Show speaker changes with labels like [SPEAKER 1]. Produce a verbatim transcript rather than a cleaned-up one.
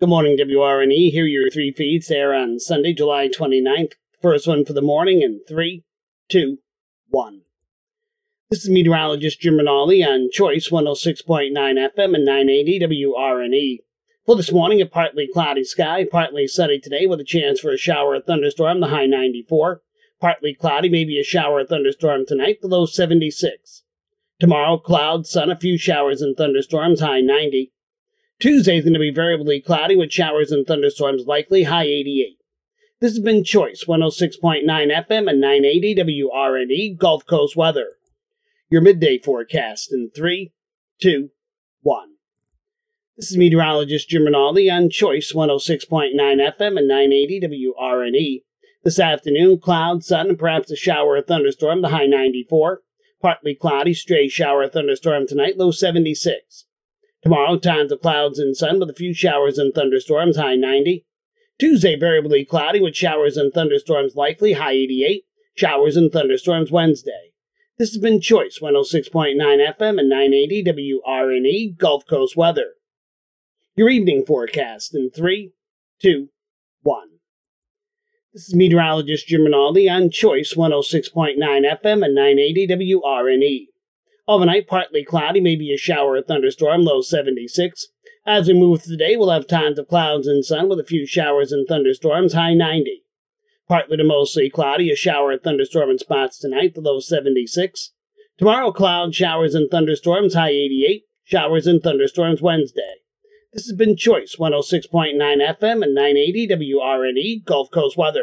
[SPEAKER 1] Good morning, W R N E. Here are your three feeds there on Sunday, July twenty-ninth. First one for the morning in three, two, one. This is meteorologist Jim Rinaldi on Choice one oh six point nine F M and nine eighty W R N E. For this morning, a partly cloudy sky, partly sunny today with a chance for a shower or thunderstorm, the high ninety-four. Partly cloudy, maybe a shower or thunderstorm tonight, the low seventy-six. Tomorrow, clouds, sun, a few showers and thunderstorms, high ninety. Tuesday is going to be variably cloudy with showers and thunderstorms likely, high eighty-eight. This has been Choice one oh six point nine F M and nine eighty W R N E Gulf Coast weather. Your midday forecast in three, two, one. This is meteorologist Jim Rinaldi on Choice one oh six point nine F M and nine eighty W R N E. This afternoon, clouds, sun, and perhaps a shower or thunderstorm, the high ninety-four. Partly cloudy, stray shower or thunderstorm tonight, low seventy-six. Tomorrow, times of clouds and sun with a few showers and thunderstorms, high ninety. Tuesday, variably cloudy with showers and thunderstorms likely, high eighty-eight. Showers and thunderstorms Wednesday. This has been Choice one oh six point nine F M and nine eighty W R N E Gulf Coast weather. Your evening forecast in three, two, one. This is meteorologist Jim Rinaldi on Choice one oh six point nine F M and nine eighty W R N E. Overnight, partly cloudy, maybe a shower or thunderstorm, low seventy-six. As we move through the day, we'll have times of clouds and sun with a few showers and thunderstorms, high ninety. Partly to mostly cloudy, a shower or thunderstorm in spots tonight, the low seventy-six. Tomorrow, clouds, showers and thunderstorms, high eighty-eight. Showers and thunderstorms Wednesday. This has been Choice one oh six point nine F M and nine eighty W R N E Gulf Coast weather.